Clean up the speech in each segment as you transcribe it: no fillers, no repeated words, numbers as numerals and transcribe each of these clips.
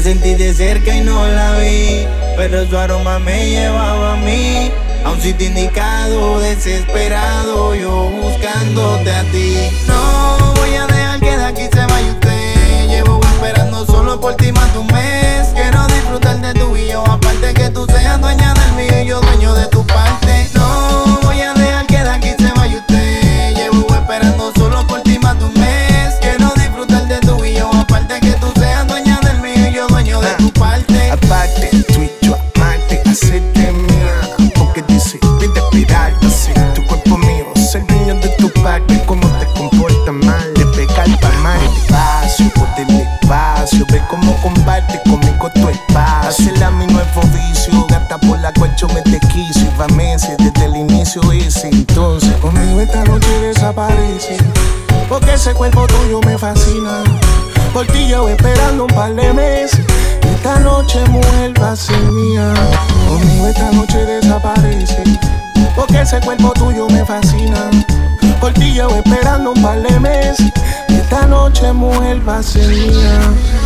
sentí de cerca y no la vi, pero su aroma me llevaba a mí, a un sitio indicado, desesperado, yo buscándote a ti. No voy a dejar que de aquí se vaya usted. Llevo esperando solo por ti más de un mes. Quiero disfrutar de tu y yo, aparte que tú seas dueña del mío y yo dueño de tu parte. No voy a dejar que de aquí se vaya usted. Llevo esperando solo por ti más de un mes. Quiero disfrutar de tu y yo, aparte que tú seas dueña del mío y yo dueño de tu parte. Aparte, tú y yo amarte, hacerte mía, porque dice, pide esperarte así. Tu cuerpo mío, ser dueño de tu parte. Cómo te comportas mal, de pecar para mal. Despacio, por el espacio, ve cómo comparte conmigo tu espacio. Hacerla mi nuevo vicio, gata por la cual yo me te quiso. Y va meses desde el inicio ese entonces. Conmigo esta noche desaparece, porque ese cuerpo tuyo me fascina. Por ti llevo esperando un par de meses. Esta noche mujer va a ser mía. Conmigo esta noche desaparece, porque ese cuerpo tuyo me fascina. Por ti llevo esperando un par de meses. Esta noche mujer va a ser mía.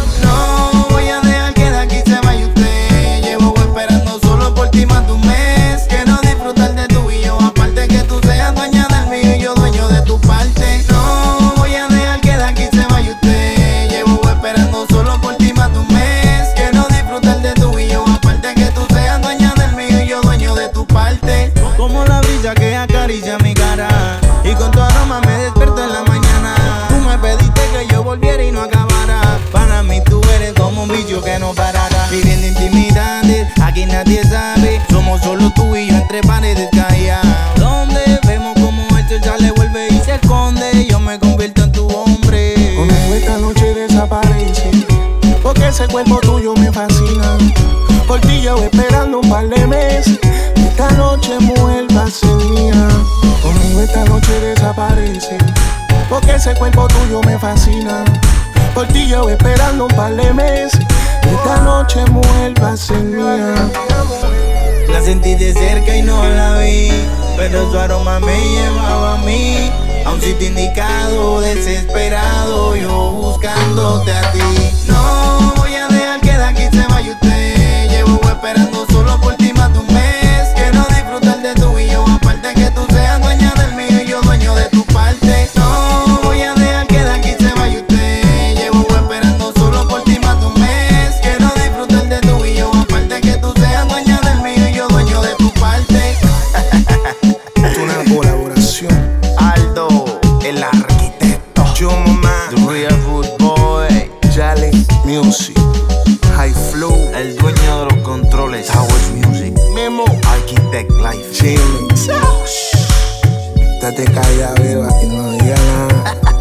No voy a dejar que de aquí se vaya usted. Llevo esperando solo por ti más de un mes. Quiero disfrutar de tu y yo, aparte que tú seas dueña del mío y yo dueño de tu parte. No voy a dejar que de aquí se vaya usted. Llevo esperando solo por ti más de un mes. Quiero disfrutar de tu y yo, aparte que tú seas dueña del mío y yo dueño de tu parte. Como la brisa que acaricia mi cara, y con tu aroma me despierto en la mañana. Tú me pediste que yo volviera y no acabara. Para mí tú eres como un bicho que no parará. Viviendo intimidades, aquí nadie sabe. Somos solo tú y yo entre paredes calladas. Donde vemos como el sol ya le vuelve y se esconde. Yo me convierto en tu hombre. Conmigo esta noche desaparece, porque ese cuerpo tuyo me fascina. Por ti llevo esperando un par de meses. Esta noche mujer va a ser mía. Conmigo esta noche desaparece, porque ese cuerpo tuyo me fascina. Por ti llevo esperando un par de meses. Esta noche mujer va a ser mía. La sentí de cerca y no la vi, pero su aroma me llevaba a mí, a un sitio indicado, desesperado, yo buscándote a ti. No voy a dejar que de aquí se vaya usted. Llevo esperando solo por ti más de un mes. Quiero disfrutar de tu y yo, aparte que tú seas dueña del mío y yo dueño de tu parte. No voy a dejar que de aquí se vaya usted. Llevo esperando solo por ti más de un mes. Quiero disfrutar de tu y yo, aparte que tú seas dueña del mío y yo dueño de tu parte. Una colaboración, Aldo, el arquitecto, yo mamá, The Real Food Boy, Jale Music, High Flow, el dueño de los controles, Towers Music, Memo, Architect Life, Jimmy. Date callada, beba, y no diga nada.